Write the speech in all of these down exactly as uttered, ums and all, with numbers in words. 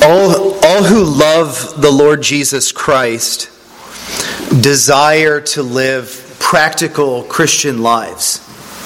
All, all who love the Lord Jesus Christ desire to live practical Christian lives.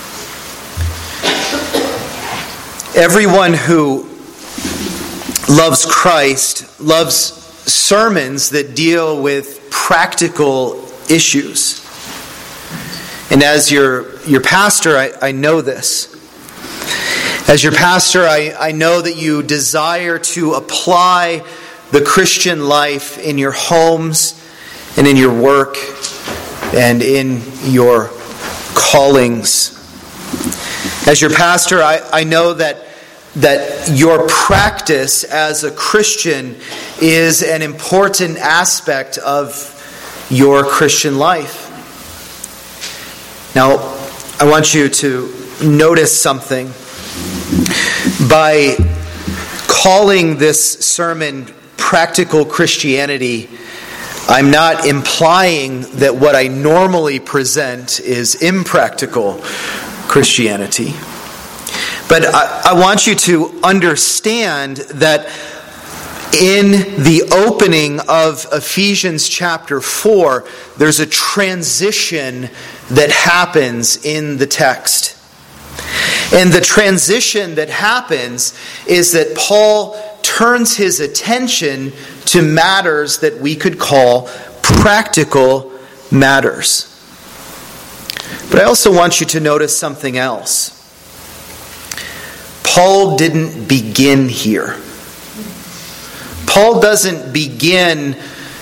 Everyone who loves Christ loves sermons that deal with practical issues. And as your, your pastor, I, I know this. As your pastor, I, I know that you desire to apply the Christian life in your homes and in your work and in your callings. As your pastor, I, I know that, that your practice as a Christian is an important aspect of your Christian life. Now, I want you to notice something. By calling this sermon Practical Christianity, I'm not implying that what I normally present is impractical Christianity. But I, I want you to understand that in the opening of Ephesians chapter four, there's a transition that happens in the text. And the transition that happens is that Paul turns his attention to matters that we could call practical matters. But I also want you to notice something else. Paul didn't begin here. Paul doesn't begin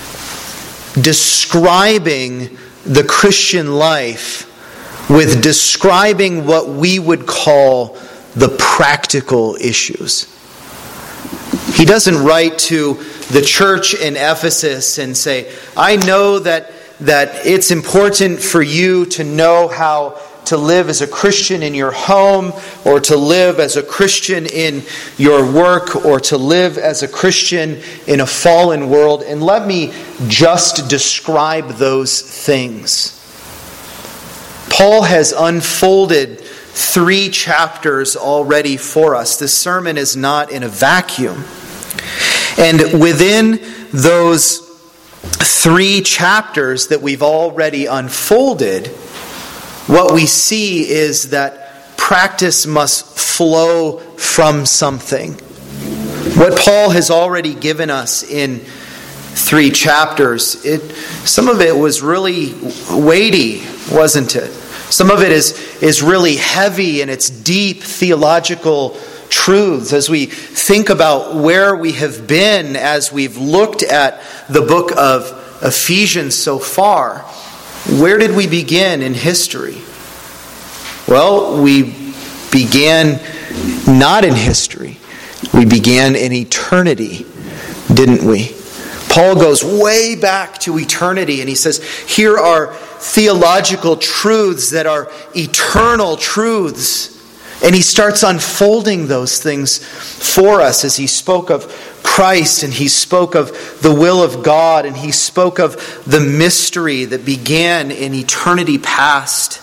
describing the Christian life with describing what we would call the practical issues. He doesn't write to the church in Ephesus and say, I know that, that it's important for you to know how to live as a Christian in your home, or to live as a Christian in your work, or to live as a Christian in a fallen world, and let me just describe those things. Paul has unfolded three chapters already for us. This sermon is not in a vacuum. And within those three chapters that we've already unfolded, what we see is that practice must flow from something. What Paul has already given us in three chapters, it some of it was really weighty, wasn't it? Some of it is, is really heavy in its deep theological truths. As we think about where we have been as we've looked at the book of Ephesians so far, where did we begin in history? Well, we began not in history. We began in eternity, didn't we? Paul goes way back to eternity and he says, here are theological truths that are eternal truths. And he starts unfolding those things for us as he spoke of Christ and he spoke of the will of God and he spoke of the mystery that began in eternity past.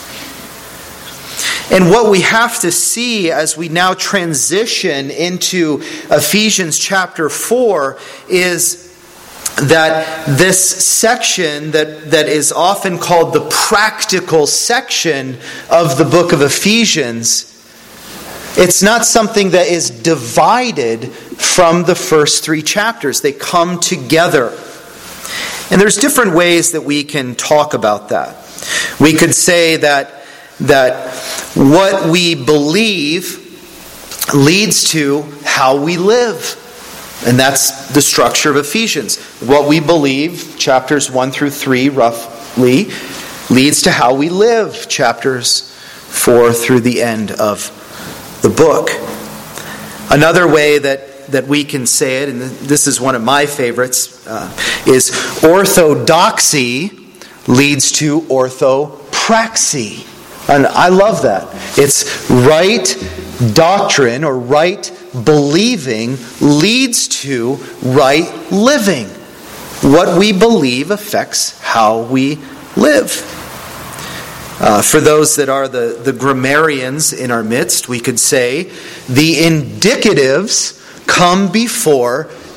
And what we have to see as we now transition into Ephesians chapter four is that this section that, that is often called the practical section of the book of Ephesians, it's not something that is divided from the first three chapters. They come together. And there's different ways that we can talk about that. We could say that, that what we believe leads to how we live. And that's the structure of Ephesians. What we believe, chapters one through three roughly, leads to how we live, chapters four through the end of the book. Another way that, that we can say it, and this is one of my favorites, uh, is orthodoxy leads to orthopraxy. And I love that. It's right doctrine or right believing leads to right living. What we believe affects how we live. Uh, for those that are the, the grammarians in our midst, we could say the indicatives come before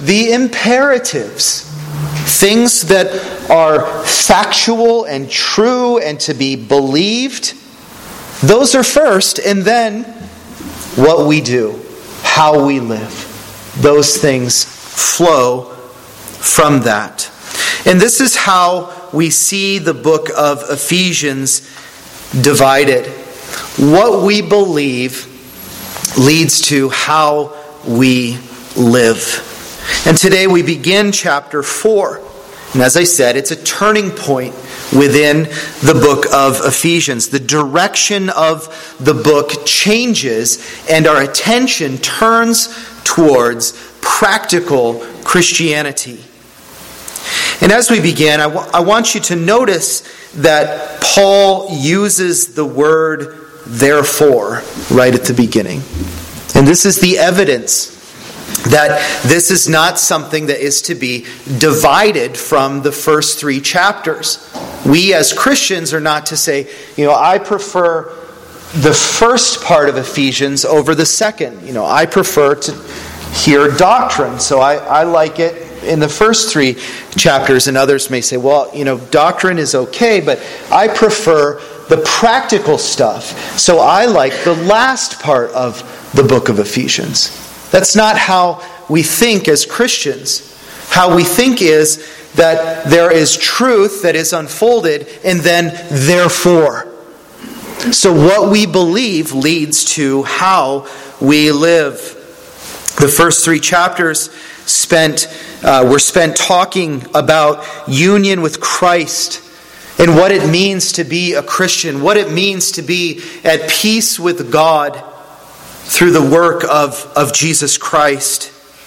the imperatives, things that are factual and true and to be believed. Those are first, and then what we do, how we live. Those things flow from that. And this is how we see the book of Ephesians divided. What we believe leads to how we live. And today we begin chapter four. And as I said, it's a turning point within the book of Ephesians. The direction of the book changes, and our attention turns towards practical Christianity. And as we begin, I, w- I want you to notice that Paul uses the word therefore right at the beginning. And this is the evidence that this is not something that is to be divided from the first three chapters. We as Christians are not to say, you know, I prefer the first part of Ephesians over the second. You know, I prefer to hear doctrine, so I, I like it in the first three chapters. And others may say, well, you know, doctrine is okay, but I prefer the practical stuff, so I like the last part of the book of Ephesians. That's not how we think as Christians. How we think is that there is truth that is unfolded, and then therefore. So what we believe leads to how we live. The first three chapters spent uh, were spent talking about union with Christ and what it means to be a Christian, what it means to be at peace with God through the work of, of Jesus Christ.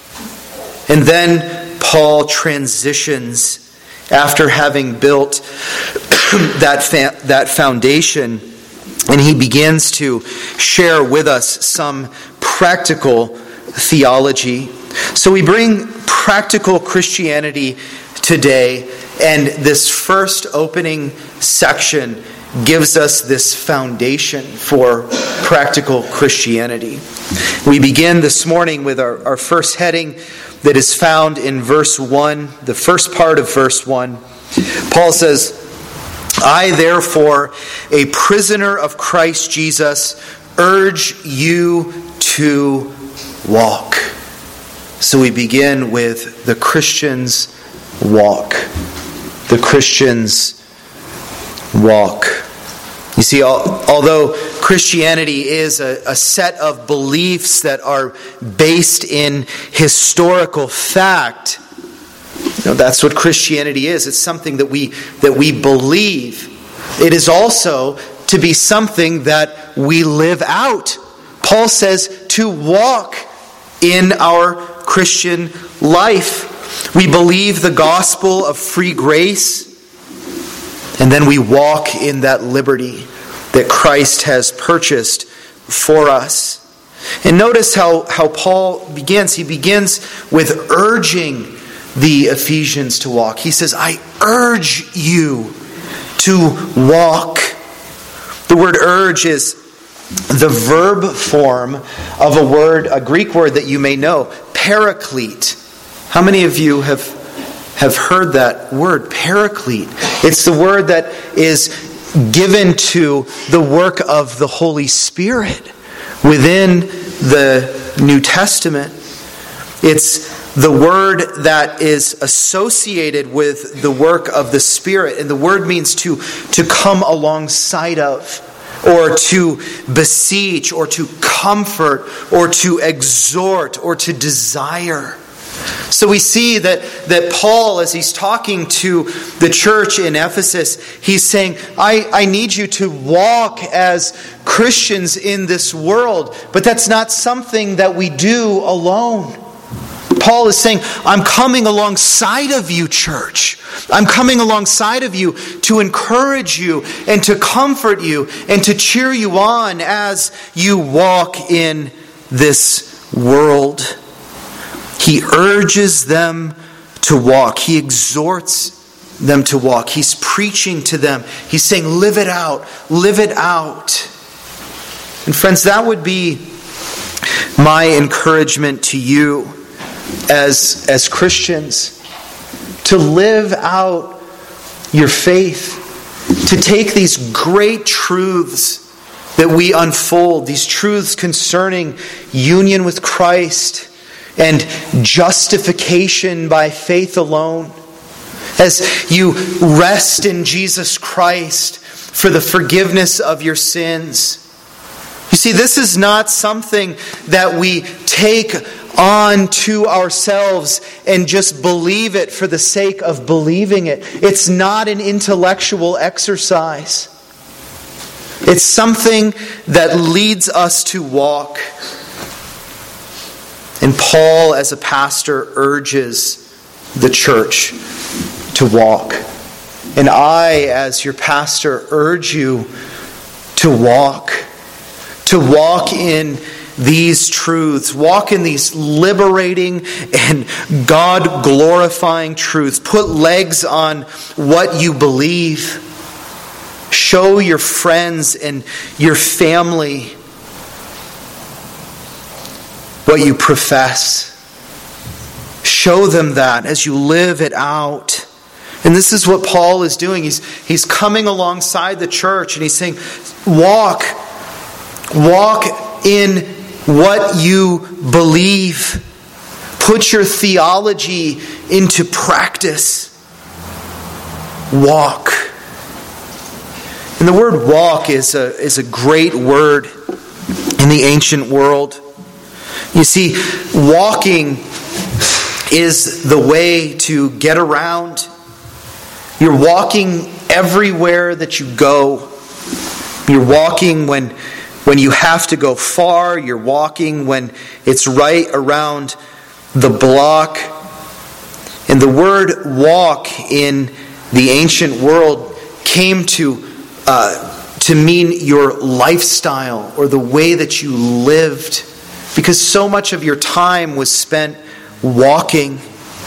And then Paul transitions after having built that, fa- that foundation, and he begins to share with us some practical theology. So we bring practical Christianity today, and this first opening section gives us this foundation for practical Christianity. We begin this morning with our, our first heading that is found in verse one, the first part of verse one. Paul says, I therefore, a prisoner of Christ Jesus, urge you to walk. So we begin with the Christian's walk. The Christian's walk. You see, although Christianity is a, a set of beliefs that are based in historical fact, you know, that's what Christianity is. It's something that we that we believe. It is also to be something that we live out. Paul says to walk in our Christian life. We believe the gospel of free grace, and then we walk in that liberty that Christ has purchased for us. And notice how, how Paul begins. He begins with urging the Ephesians to walk. He says, I urge you to walk. The word urge is the verb form of a word, a Greek word that you may know, paraclete. How many of you have have heard that word, paraclete? It's the word that is given to the work of the Holy Spirit within the New Testament. It's the word that is associated with the work of the Spirit. And the word means to, to come alongside of, or to beseech, or to comfort, or to exhort, or to desire. So we see that, that Paul, as he's talking to the church in Ephesus, he's saying, I, I need you to walk as Christians in this world. But that's not something that we do alone. Paul is saying, I'm coming alongside of you, church. I'm coming alongside of you to encourage you and to comfort you and to cheer you on as you walk in this world. He urges them to walk. He exhorts them to walk. He's preaching to them. He's saying, live it out. Live it out. And friends, that would be my encouragement to you as, as Christians, to live out your faith, to take these great truths that we unfold, these truths concerning union with Christ and justification by faith alone, as you rest in Jesus Christ for the forgiveness of your sins. You see, this is not something that we take on to ourselves and just believe it for the sake of believing it. It's not an intellectual exercise. It's something that leads us to walk. And Paul, as a pastor, urges the church to walk. And I, as your pastor, urge you to walk. To walk in these truths. Walk in these liberating and God-glorifying truths. Put legs on what you believe. Show your friends and your family what you profess. Show them that as you live it out. And this is what Paul is doing. He's, he's coming alongside the church and he's saying, walk. Walk in what you believe. Put your theology into practice. Walk. And the word walk is a, is a great word in the ancient world. You see, walking is the way to get around. You're walking everywhere that you go. You're walking when, when you have to go far. You're walking when it's right around the block. And the word walk in the ancient world came to uh, to mean your lifestyle or the way that you lived, because so much of your time was spent walking.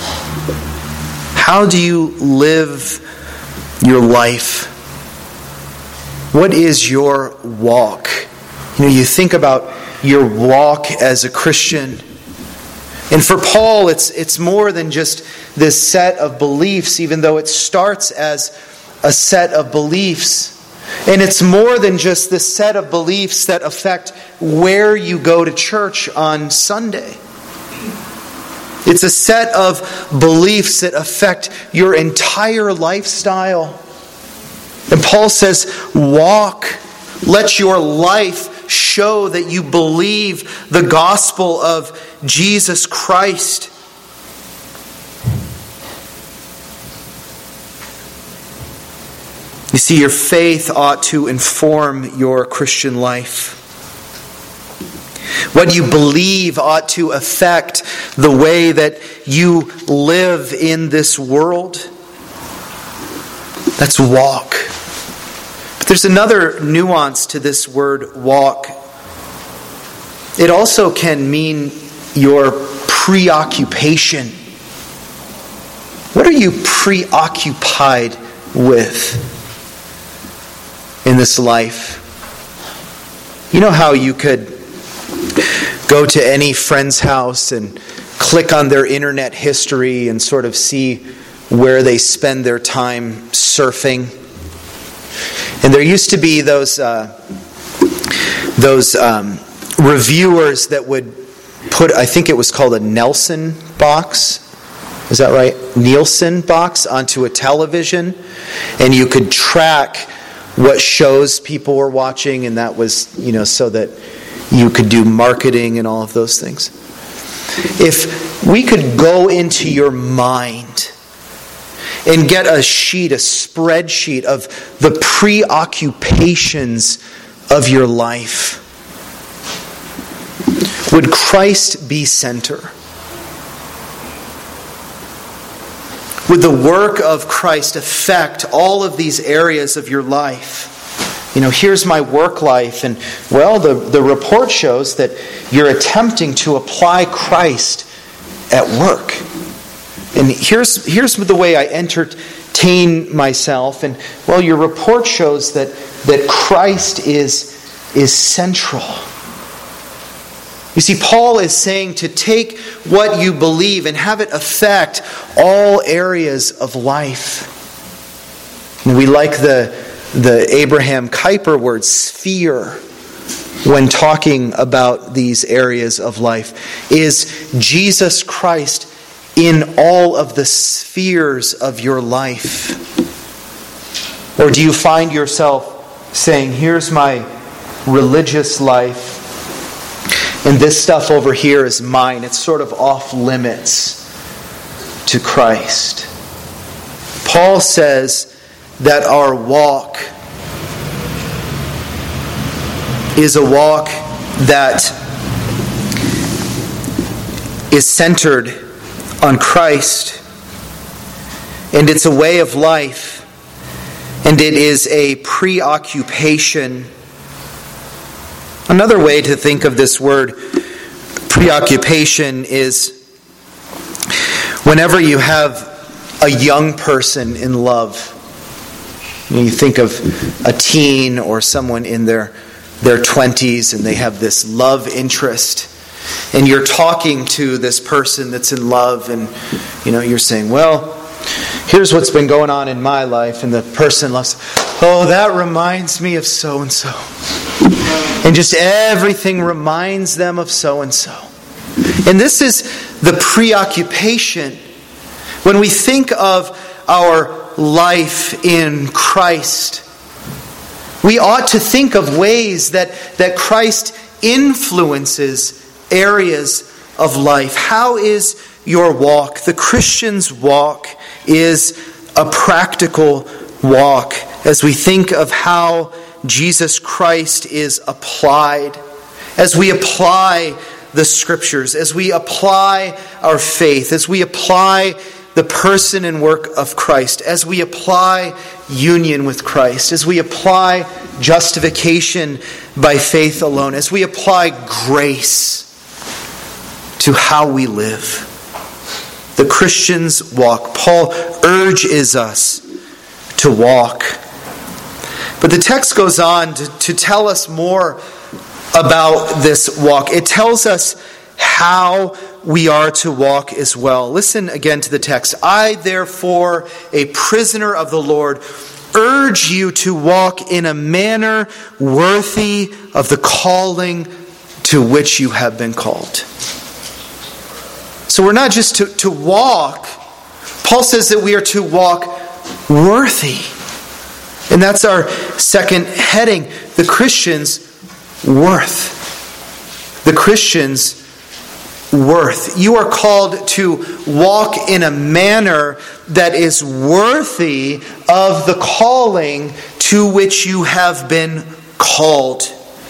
How do you live your life? What is your walk? You know, you think about your walk as a Christian. And for Paul, it's it's more than just this set of beliefs, even though it starts as a set of beliefs. And it's more than just this set of beliefs that affect where you go to church on Sunday. It's a set of beliefs that affect your entire lifestyle. And Paul says, walk. Let your life show that you believe the gospel of Jesus Christ. You see, your faith ought to inform your Christian life. What you believe ought to affect the way that you live in this world. Let's walk. But there's another nuance to this word walk. It also can mean your preoccupation. What are you preoccupied with in this life? You know how you could go to any friend's house and click on their internet history and sort of see where they spend their time surfing? And there used to be those uh, those um, reviewers that would put, I think it was called a Nelson box. Is that right? Nielsen box onto a television, and you could track what shows people were watching, and that was, you know, so that you could do marketing and all of those things. If we could go into your mind and get a sheet, a spreadsheet of the preoccupations of your life, would Christ be center? Would the work of Christ affect all of these areas of your life? You know, here's my work life, and well, the, the report shows that you're attempting to apply Christ at work. And here's here's the way I entertain myself, and well, your report shows that that Christ is is central. You see, Paul is saying to take what you believe and have it affect all areas of life. And we like the, the Abraham Kuyper word, sphere, when talking about these areas of life. Is Jesus Christ in all of the spheres of your life? Or do you find yourself saying, here's my religious life, and this stuff over here is mine. It's sort of off limits to Christ. Paul says that our walk is a walk that is centered on Christ, and it's a way of life, and it is a preoccupation. Another way to think of this word preoccupation is whenever you have a young person in love. You think of a teen or someone in their their twenties, and they have this love interest, and you're talking to this person that's in love, and you know you're saying, well, here's what's been going on in my life, and the person loves, oh, that reminds me of so and so. And just everything reminds them of so-and-so. And this is the preoccupation. When we think of our life in Christ, we ought to think of ways that, that Christ influences areas of life. How is your walk? The Christian's walk is a practical walk as we think of how Jesus Christ is applied, as we apply the Scriptures, as we apply our faith, as we apply the person and work of Christ, as we apply union with Christ, as we apply justification by faith alone, as we apply grace to how we live. The Christian's walk. Paul urges us to walk. But the text goes on to, to tell us more about this walk. It tells us how we are to walk as well. Listen again to the text. I, therefore, a prisoner of the Lord, urge you to walk in a manner worthy of the calling to which you have been called. So we're not just to, to walk. Paul says that we are to walk worthy. And that's our second heading. The Christian's worth. The Christian's worth. You are called to walk in a manner that is worthy of the calling to which you have been called.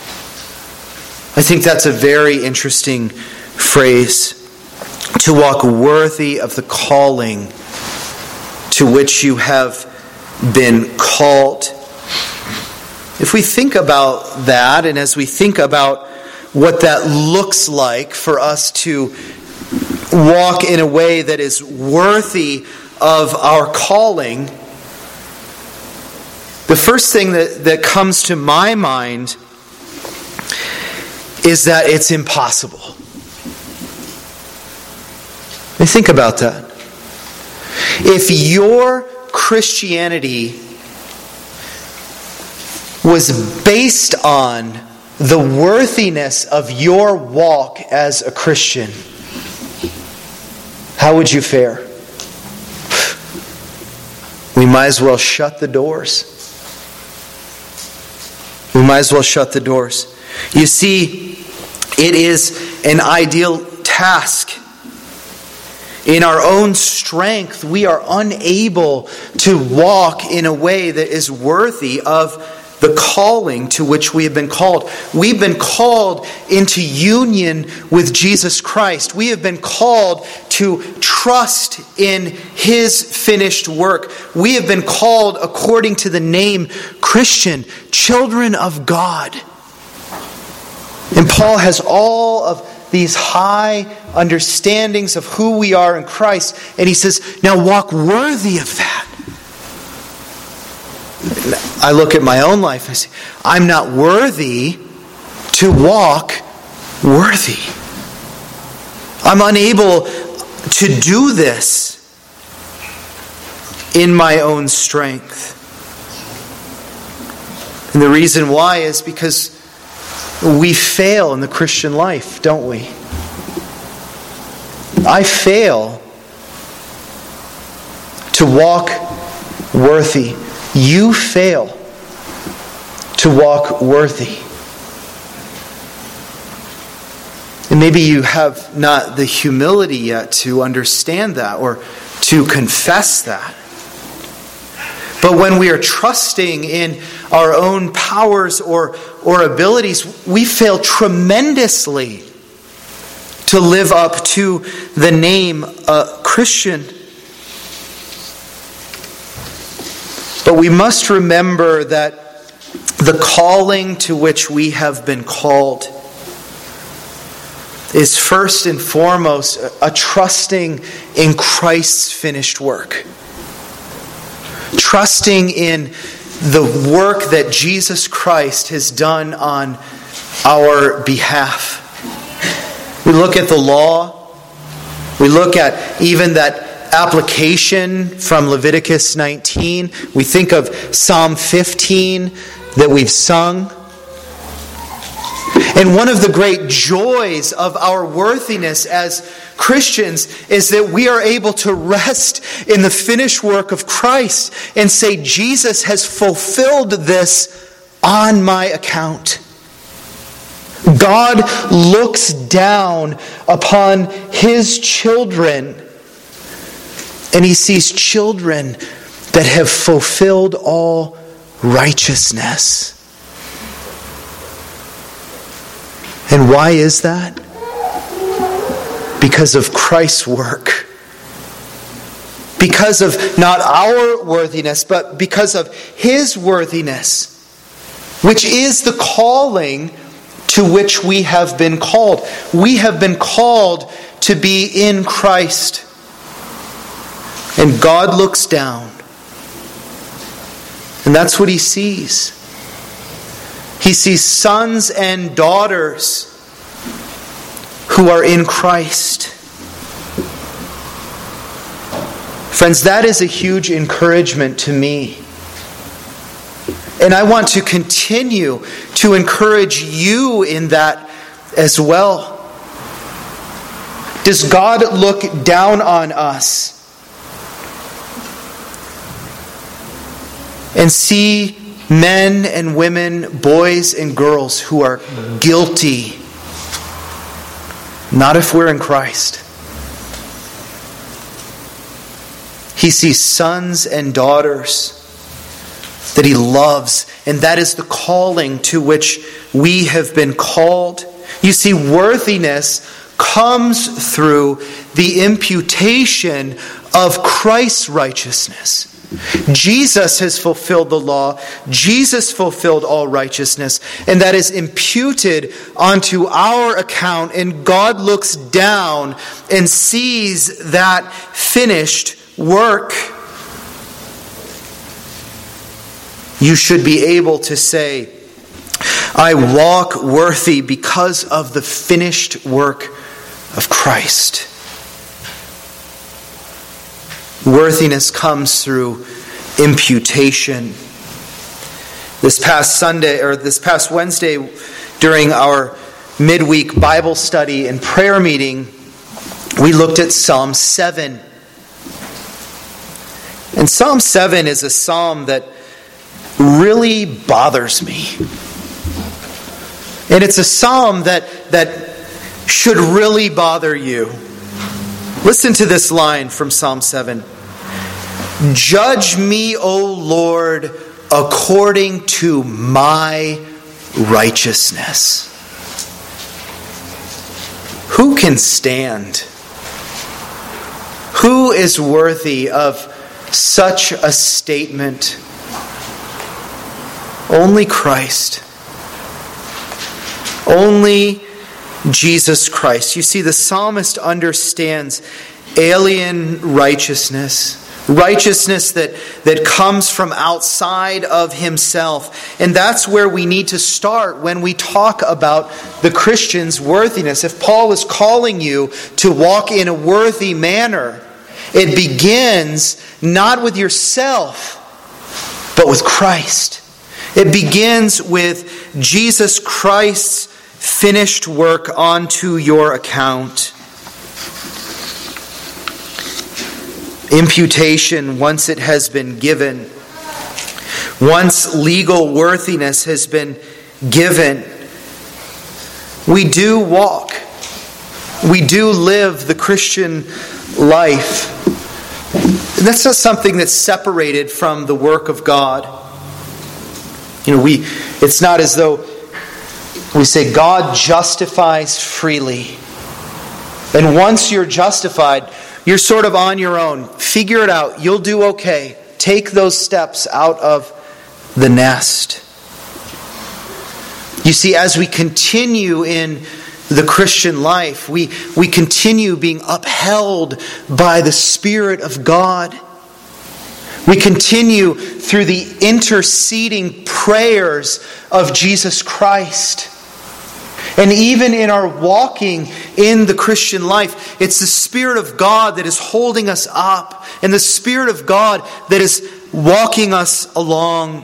I think that's a very interesting phrase. To walk worthy of the calling to which you have been called. If we think about that, and as we think about what that looks like for us to walk in a way that is worthy of our calling, the first thing that, that comes to my mind is that it's impossible. I think about that. If your Christianity was based on the worthiness of your walk as a Christian, how would you fare? We might as well shut the doors. We might as well shut the doors. You see, it is an ideal task. In our own strength, we are unable to walk in a way that is worthy of the calling to which we have been called. We've been called into union with Jesus Christ. We have been called to trust in His finished work. We have been called, according to the name Christian, children of God. And Paul has all of these high understandings of who we are in Christ. And he says, now walk worthy of that. I look at my own life and I say, I'm not worthy to walk worthy. I'm unable to do this in my own strength. And the reason why is because we fail in the Christian life, don't we? I fail to walk worthy. You fail to walk worthy. And maybe you have not the humility yet to understand that or to confess that. But when we are trusting in our own powers or, or abilities, we fail tremendously to live up to the name uh, Christian. But we must remember that the calling to which we have been called is first and foremost a trusting in Christ's finished work. Trusting in the work that Jesus Christ has done on our behalf. We look at the law. We look at even that application from Leviticus nineteen. We think of Psalm fifteen that we've sung. And one of the great joys of our worthiness as Christians is that we are able to rest in the finished work of Christ and say, Jesus has fulfilled this on my account. God looks down upon His children and He sees children that have fulfilled all righteousness. And why is that? Because of Christ's work. Because of not our worthiness, but because of His worthiness, which is the calling to which we have been called. We have been called to be in Christ. And God looks down. And that's what He sees. He sees sons and daughters who are in Christ. Friends, that is a huge encouragement to me. And I want to continue to encourage you in that as well. Does God look down on us and see men and women, boys and girls who are guilty? Not if we're in Christ. He sees sons and daughters that He loves, and that is the calling to which we have been called. You see, worthiness comes through the imputation of Christ's righteousness. Jesus has fulfilled the law. Jesus fulfilled all righteousness. And that is imputed onto our account. And God looks down and sees that finished work. You should be able to say, I walk worthy because of the finished work of Christ. Worthiness comes through imputation. This past Sunday, or this past Wednesday, during our midweek Bible study and prayer meeting, we looked at Psalm seven. And Psalm seven is a psalm that really bothers me. And it's a psalm that, that should really bother you. Listen to this line from Psalm seven. Judge me, O Lord, according to my righteousness. Who can stand? Who is worthy of such a statement? Only Christ. Only Jesus Christ. You see, the psalmist understands alien righteousness Righteousness that, that comes from outside of himself. And that's where we need to start when we talk about the Christian's worthiness. If Paul is calling you to walk in a worthy manner, it begins not with yourself, but with Christ. It begins with Jesus Christ's finished work onto your account. Imputation, once it has been given, once legal worthiness has been given, we do walk. We do live the Christian life. And that's not something that's separated from the work of God. You know, we it's not as though we say God justifies freely. And once you're justified, you're sort of on your own. Figure it out. You'll do okay. Take those steps out of the nest. You see, as we continue in the Christian life, we, we continue being upheld by the Spirit of God. We continue through the interceding prayers of Jesus Christ. And even in our walking in the Christian life, it's the Spirit of God that is holding us up, and the Spirit of God that is walking us along.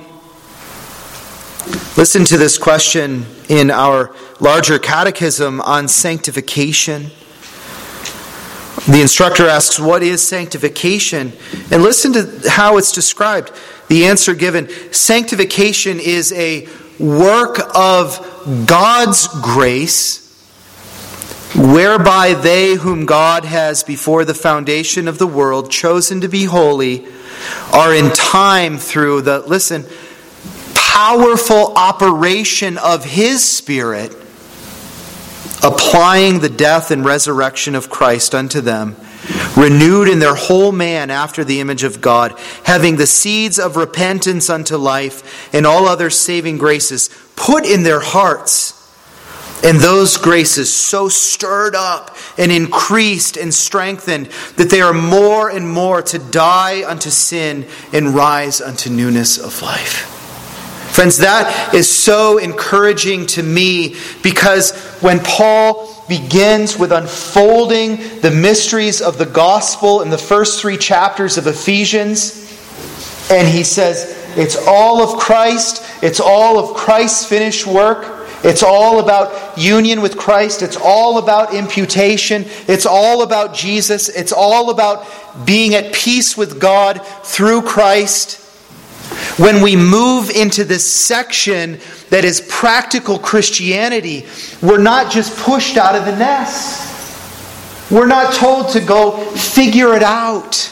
Listen to this question in our larger catechism on sanctification. The instructor asks, what is sanctification? And listen to how it's described. The answer given, sanctification is a work of God's grace, whereby they whom God has before the foundation of the world chosen to be holy are in time through the, listen, powerful operation of His Spirit, applying the death and resurrection of Christ unto them, renewed in their whole man after the image of God, having the seeds of repentance unto life and all other saving graces put in their hearts, and those graces so stirred up and increased and strengthened that they are more and more to die unto sin and rise unto newness of life. Friends, that is so encouraging to me, because when Paul begins with unfolding the mysteries of the gospel in the first three chapters of Ephesians, and he says, it's all of Christ, it's all of Christ's finished work, it's all about union with Christ, it's all about imputation, it's all about Jesus, it's all about being at peace with God through Christ. When we move into this section that is practical Christianity, we're not just pushed out of the nest. We're not told to go figure it out.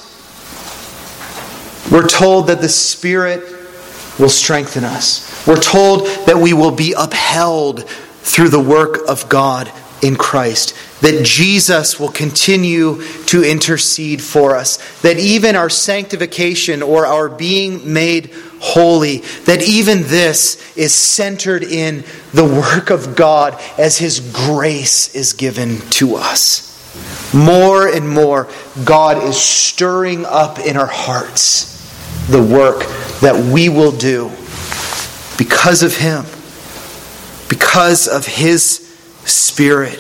We're told that the Spirit will strengthen us. We're told that we will be upheld through the work of God in Christ. That Jesus will continue to intercede for us. That even our sanctification or our being made holy, that even this is centered in the work of God as His grace is given to us. More and more, God is stirring up in our hearts the work that we will do because of Him, because of His Spirit.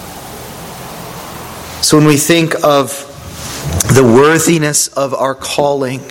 So when we think of the worthiness of our calling,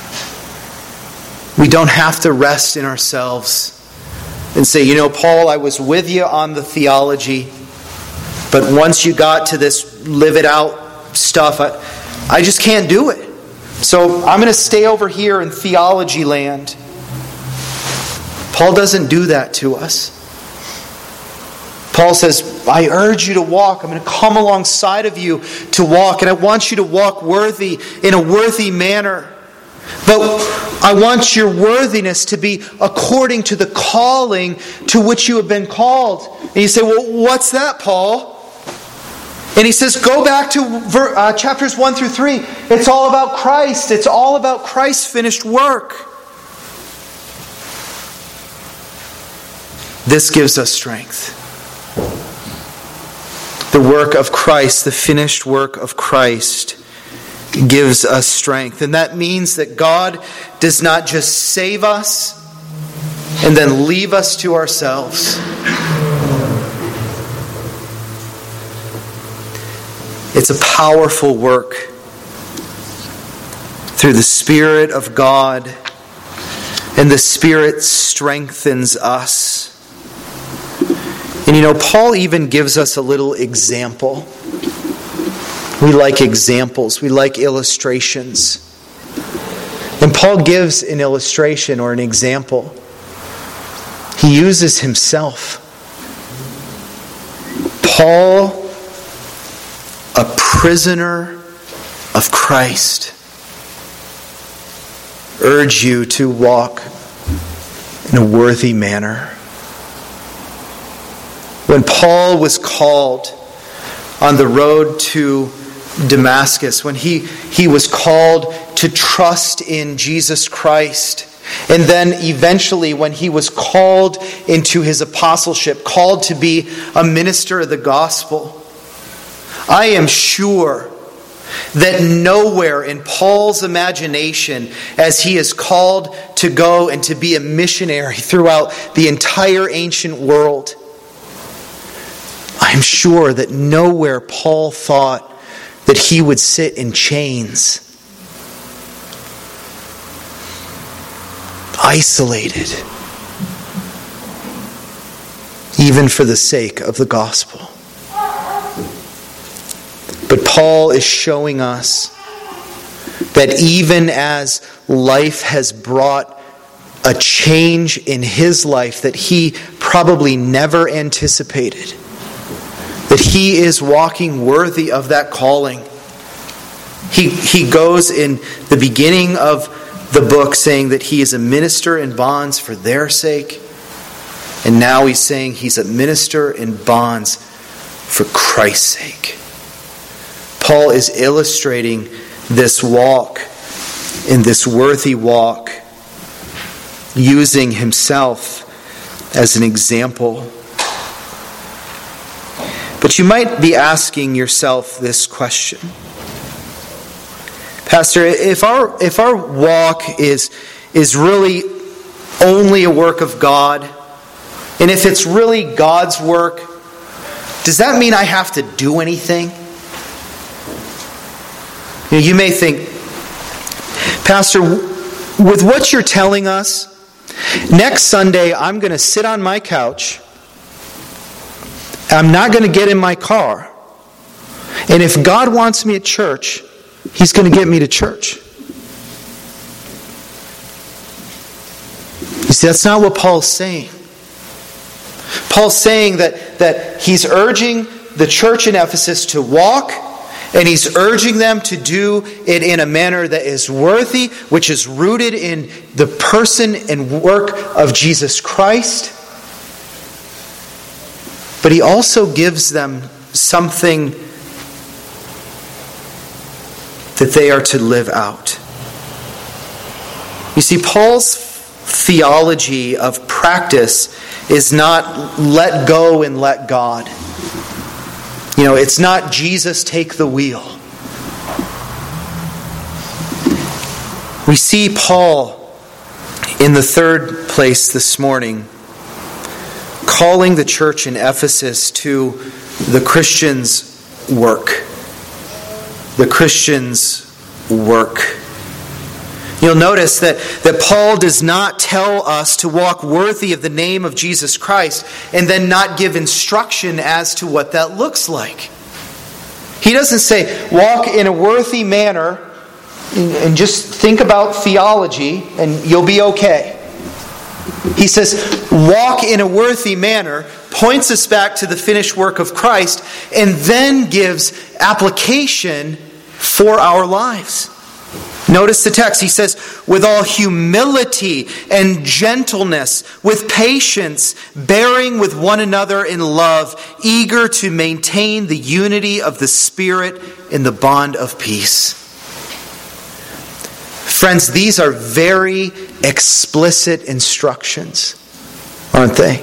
we don't have to rest in ourselves and say, you know, Paul, I was with you on the theology, but once you got to this live it out stuff, I, I just can't do it. So I'm going to stay over here in theology land. Paul doesn't do that to us. Paul says, I urge you to walk. I'm going to come alongside of you to walk. And I want you to walk worthy, in a worthy manner. But I want your worthiness to be according to the calling to which you have been called. And you say, well, what's that, Paul? And he says, go back to uh, chapters one through three. It's all about Christ. It's all about Christ's finished work. This gives us strength. The work of Christ, the finished work of Christ, gives us strength. And that means that God does not just save us and then leave us to ourselves. It's a powerful work through the Spirit of God, and the Spirit strengthens us. And you know, Paul even gives us a little example. We like examples. We like illustrations. And Paul gives an illustration or an example. He uses himself. Paul, a prisoner of Christ, urge you to walk in a worthy manner. When Paul was called on the road to Damascus, when he, he was called to trust in Jesus Christ, and then eventually when he was called into his apostleship, called to be a minister of the gospel, I am sure that nowhere in Paul's imagination, as he is called to go and to be a missionary throughout the entire ancient world, I'm sure that nowhere Paul thought that he would sit in chains, isolated, even for the sake of the gospel. But Paul is showing us that even as life has brought a change in his life that he probably never anticipated, that he is walking worthy of that calling. He, he goes in the beginning of the book saying that he is a minister in bonds for their sake. And now he's saying he's a minister in bonds for Christ's sake. Paul is illustrating this walk, in this worthy walk, using himself as an example. But you might be asking yourself this question. Pastor, if our if our walk is is really only a work of God, and if it's really God's work, does that mean I have to do anything? You know, you may think, Pastor, with what you're telling us, next Sunday I'm going to sit on my couch. I'm not going to get in my car. And if God wants me at church, He's going to get me to church. You see, that's not what Paul's saying. Paul's saying that, that he's urging the church in Ephesus to walk, and he's urging them to do it in a manner that is worthy, which is rooted in the person and work of Jesus Christ. But he also gives them something that they are to live out. You see, Paul's theology of practice is not let go and let God. You know, it's not Jesus take the wheel. We see Paul in the third place this morning calling the church in Ephesus to the Christians' work. The Christians' work. You'll notice that, that Paul does not tell us to walk worthy of the name of Jesus Christ and then not give instruction as to what that looks like. He doesn't say, walk in a worthy manner and just think about theology and you'll be okay. He says, walk in a worthy manner, points us back to the finished work of Christ, and then gives application for our lives. Notice the text. He says, with all humility and gentleness, with patience, bearing with one another in love, eager to maintain the unity of the Spirit in the bond of peace. Friends, these are very explicit instructions, aren't they?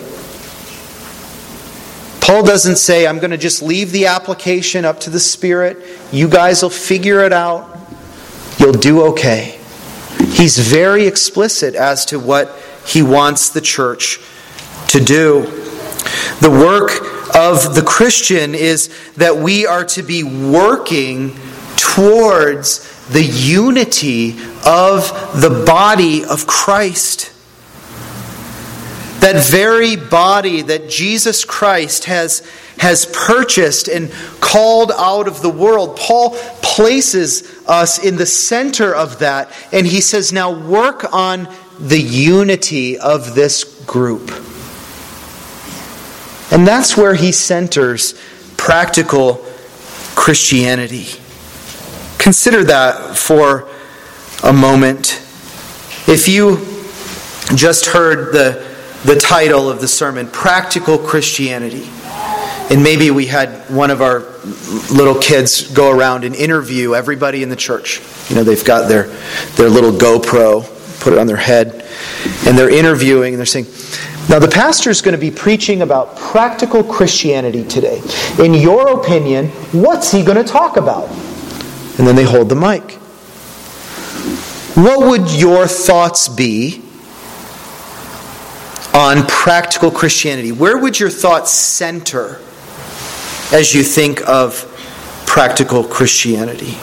Paul doesn't say, I'm going to just leave the application up to the Spirit. You guys will figure it out. you'll do okay. He's very explicit as to what he wants the church to do. The work of the Christian is that we are to be working towards the unity of the body of Christ. That very body that Jesus Christ has, has purchased and called out of the world. Paul places us in the center of that. And he says, now work on the unity of this group. And that's where he centers practical Christianity. Consider that for a moment. If you just heard the, the title of the sermon, Practical Christianity, and maybe we had one of our little kids go around and interview everybody in the church. You know, they've got their, their little GoPro, put it on their head, and they're interviewing, and they're saying, now the pastor's going to be preaching about practical Christianity today. In your opinion, what's he going to talk about? And then they hold the mic. What would your thoughts be on practical Christianity? Where would your thoughts center as you think of practical Christianity?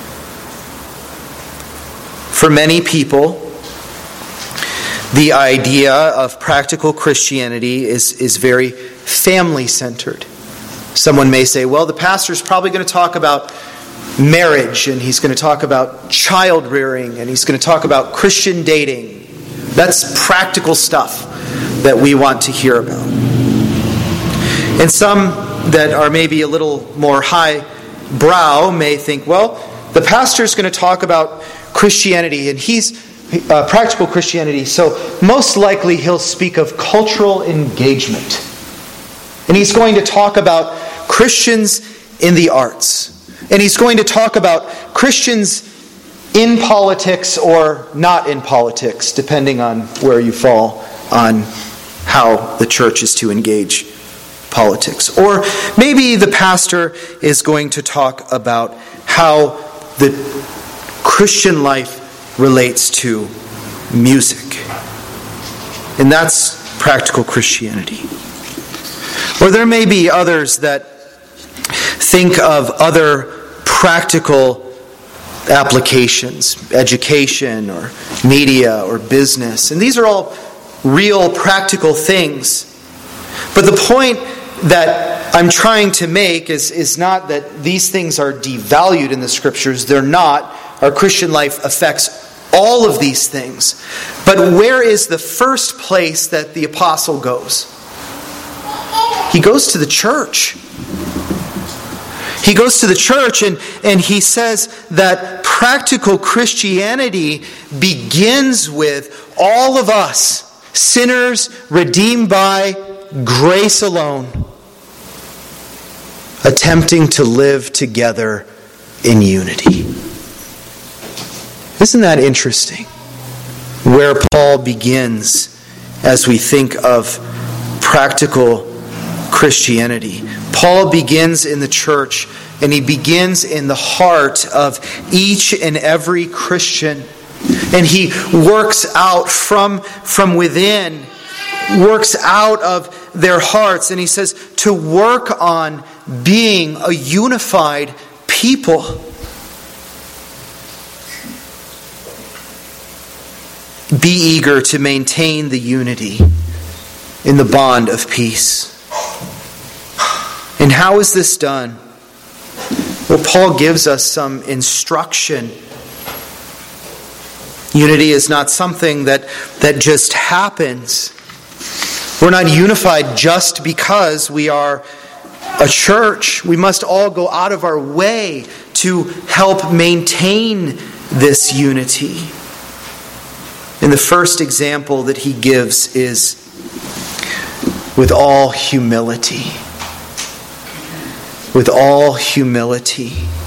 For many people, the idea of practical Christianity is, is very family-centered. Someone may say, well, the pastor's probably going to talk about marriage, and he's going to talk about child rearing, and he's going to talk about Christian dating. That's practical stuff that we want to hear about. And some that are maybe a little more high brow may think, well, the pastor's going to talk about Christianity, and he's uh, practical Christianity, so most likely he'll speak of cultural engagement. And he's going to talk about Christians in the arts. And he's going to talk about Christians in politics or not in politics, depending on where you fall on how the church is to engage politics. Or maybe the pastor is going to talk about how the Christian life relates to music. And that's practical Christianity. Or there may be others that think of other practical applications, education or media or business. And these are all real practical things. But the point that I'm trying to make is, is not that these things are devalued in the Scriptures. They're not. Our Christian life affects all of these things. But where is the first place that the apostle goes? He goes to the church. He goes to the church and, and he says that practical Christianity begins with all of us, sinners redeemed by grace alone, attempting to live together in unity. Isn't that interesting? Where Paul begins as we think of practical Christianity. Paul begins in the church, and he begins in the heart of each and every Christian. And he works out from, from within, works out of their hearts. And he says to work on being a unified people. Be eager to maintain the unity in the bond of peace. And how is this done? Well, Paul gives us some instruction. Unity is not something that, that just happens. We're not unified just because we are a church. We must all go out of our way to help maintain this unity. And the first example that he gives is with all humility. With all humility.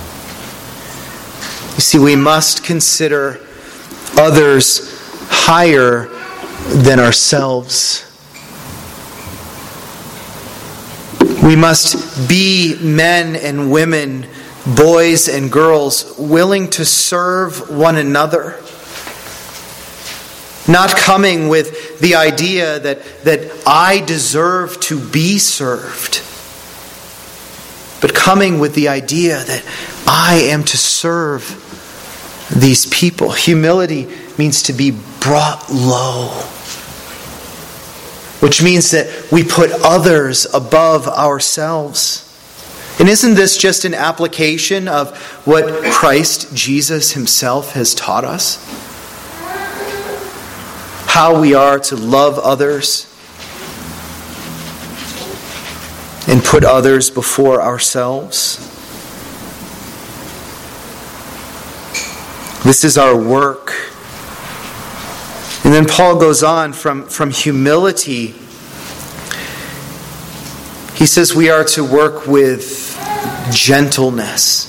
You see, we must consider others higher than ourselves. We must be men and women boys and girls willing to serve one another. Not coming with the idea that, that I deserve to be served, but coming with the idea that I am to serve these people. Humility means to be brought low, which means that we put others above ourselves. And isn't this just an application of what Christ Jesus himself has taught us? How we are to love others and put others before ourselves. This is our work. And then Paul goes on from, from humility. He says we are to work with gentleness.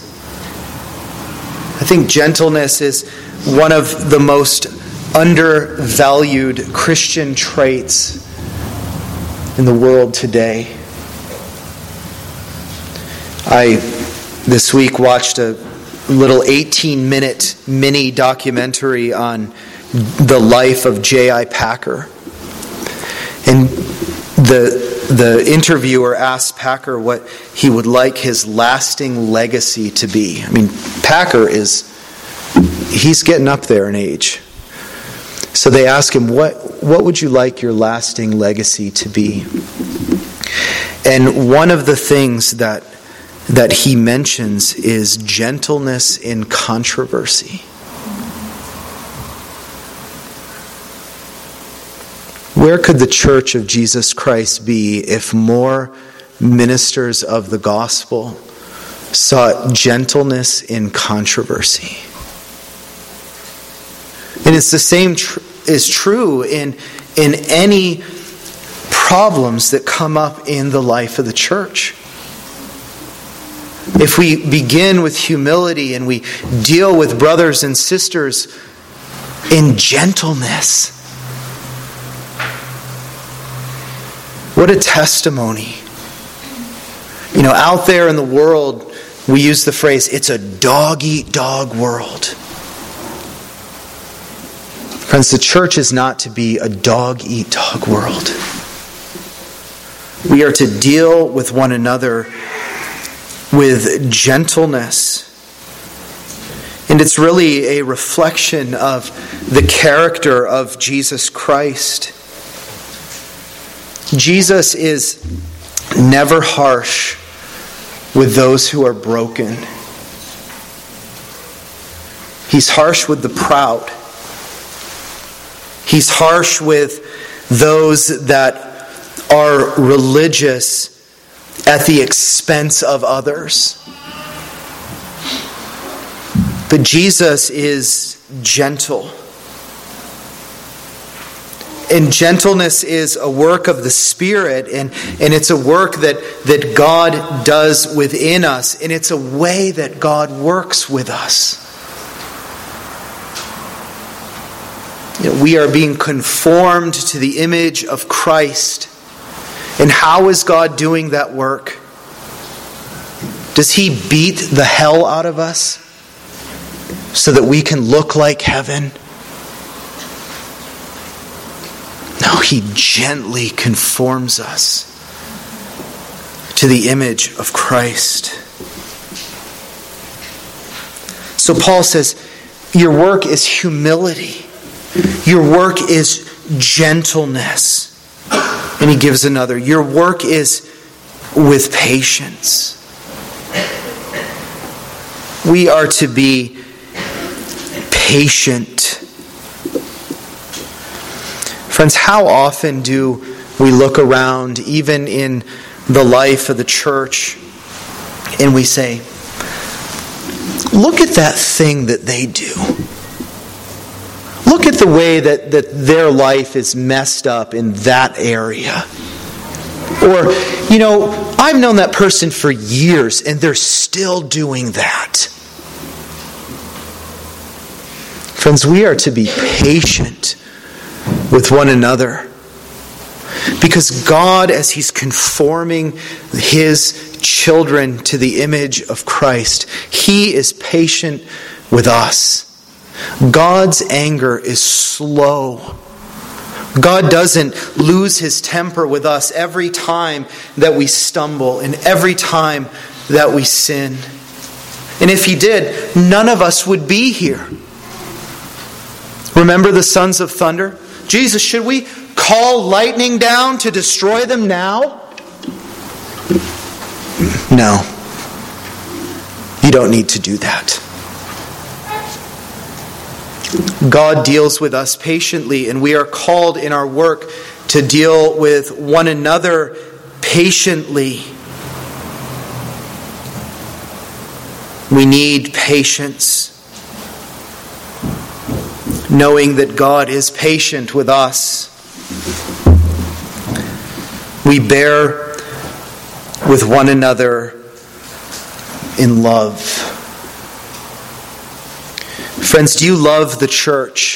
I think gentleness is one of the most undervalued Christian traits in the world today. I, this week, watched a little eighteen-minute mini documentary on the life of J I Packer. And the, the interviewer asked Packer what he would like his lasting legacy to be. I mean, Packer is, he's getting up there in age. So they ask him, what, what would you like your lasting legacy to be? And one of the things that that he mentions is gentleness in controversy. Where could the Church of Jesus Christ be if more ministers of the gospel sought gentleness in controversy? And it's the same tr- is true in, in any problems that come up in the life of the church. If we begin with humility and we deal with brothers and sisters in gentleness, what a testimony. You know, out there in the world, we use the phrase, it's a dog-eat-dog world. Friends, the church is not to be a dog-eat-dog world. We are to deal with one another with gentleness. And it's really a reflection of the character of Jesus Christ. Jesus is never harsh with those who are broken. He's harsh with the proud. He's harsh with those that are religious at the expense of others. But Jesus is gentle. And gentleness is a work of the Spirit, and, and it's a work that, that God does within us, and it's a way that God works with us. You know, we are being conformed to the image of Christ. And how is God doing that work? Does He beat the hell out of us so that we can look like heaven? No, He gently conforms us to the image of Christ. So Paul says, your work is humility. Your work is gentleness. And he gives another. Your work is with patience. We are to be patient. Friends, how often do we look around, even in the life of the church, and we say, look at that thing that they do. Look at the way that, that their life is messed up in that area. Or, you know, I've known that person for years and they're still doing that. Friends, we are to be patient with one another. Because God, as He's conforming His children to the image of Christ. He is patient with us. God's anger is slow. God doesn't lose his temper with us every time that we stumble and every time that we sin. And if he did, none of us would be here. Remember the sons of thunder? Jesus, should we call lightning down to destroy them now? No. You don't need to do that. God deals with us patiently, and we are called in our work to deal with one another patiently. We need patience, knowing that God is patient with us. We bear with one another in love. Friends, do you love the church?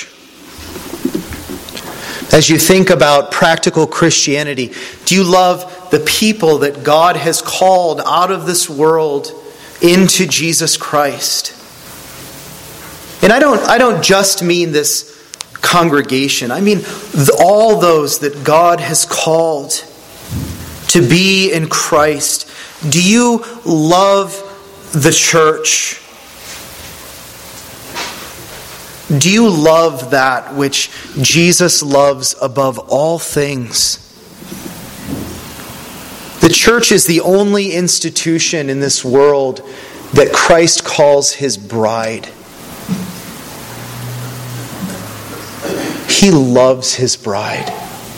As you think about practical Christianity, do you love the people that God has called out of this world into Jesus Christ? And I don't, I don't just mean this congregation. I mean all those that God has called to be in Christ. Do you love the church? Do you love that which Jesus loves above all things? The church is the only institution in this world that Christ calls his bride. He loves his bride.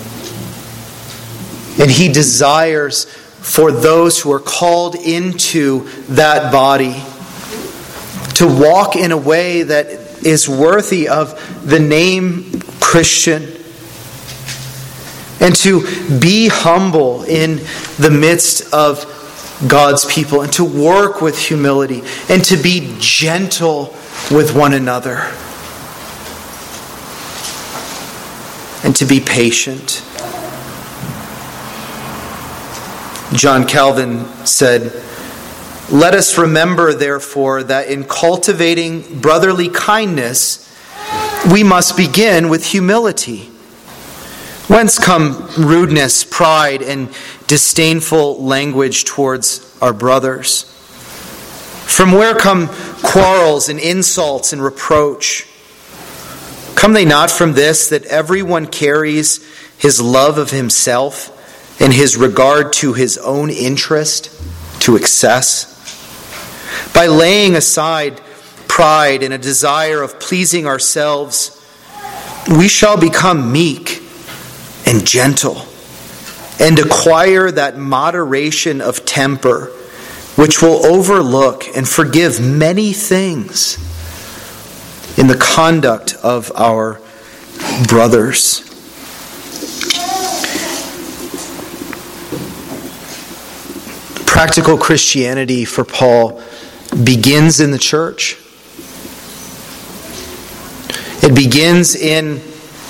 And he desires for those who are called into that body to walk in a way that is worthy of the name Christian, and to be humble in the midst of God's people, and to work with humility, and to be gentle with one another, and to be patient. John Calvin said, "Let us remember, therefore, that in cultivating brotherly kindness, we must begin with humility. Whence come rudeness, pride, and disdainful language towards our brothers? From where come quarrels and insults and reproach? Come they not from this, that everyone carries his love of himself and his regard to his own interest to excess? By laying aside pride and a desire of pleasing ourselves, we shall become meek and gentle, and acquire that moderation of temper which will overlook and forgive many things in the conduct of our brothers." Practical Christianity for Paul begins in the church. It begins in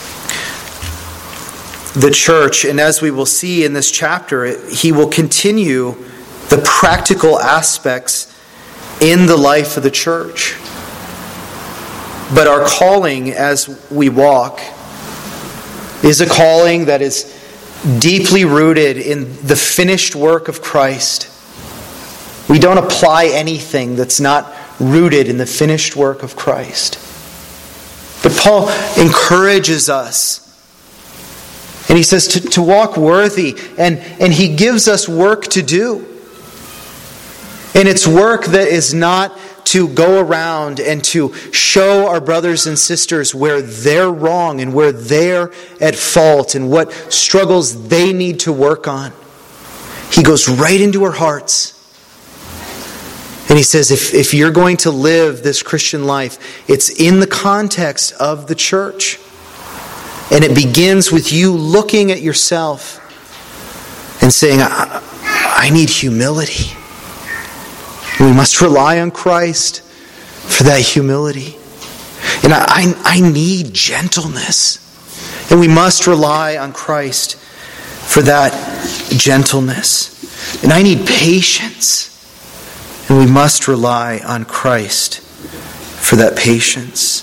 the church, and as we will see in this chapter, he will continue the practical aspects in the life of the church. But our calling as we walk is a calling that is deeply rooted in the finished work of Christ. We don't apply anything that's not rooted in the finished work of Christ. But Paul encourages us. And he says to, to walk worthy. And, and he gives us work to do. And it's work that is not to go around and to show our brothers and sisters where they're wrong and where they're at fault and what struggles they need to work on. He goes right into our hearts. And he says, if, if you're going to live this Christian life, it's in the context of the church. And it begins with you looking at yourself and saying, I, I need humility. We must rely on Christ for that humility. And I, I, I need gentleness. And we must rely on Christ for that gentleness. And I need patience. And we must rely on Christ for that patience.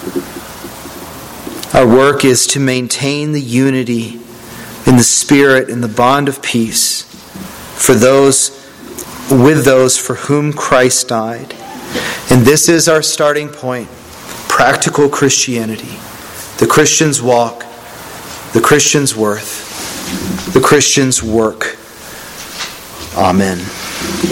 Our work is to maintain the unity in the Spirit and the bond of peace for those with those for whom Christ died. And this is our starting point. Practical Christianity. The Christian's walk. The Christian's worth. The Christian's work. Amen.